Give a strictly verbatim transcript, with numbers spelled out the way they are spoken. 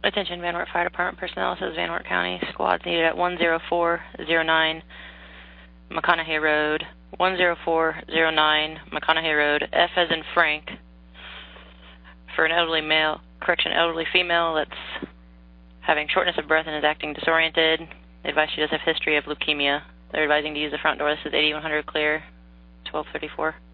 Attention Van Wert Fire Department personnel, says Van Wert County. Squads needed at one zero four zero nine McConaughey Road. one zero four zero nine McConaughey Road. F as in Frank. For an elderly male, correction, elderly female that's having shortness of breath and is acting disoriented. They advise she does have history of leukemia. They're advising to use the front door. This is eighty-one hundred clear, twelve thirty-four.